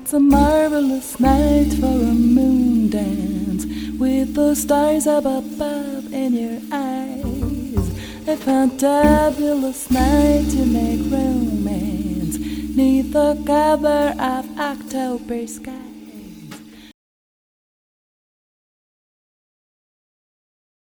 It's a marvelous night for a moon dance with the stars up above in your eyes. A fantabulous night to make romance neath the cover of October sky.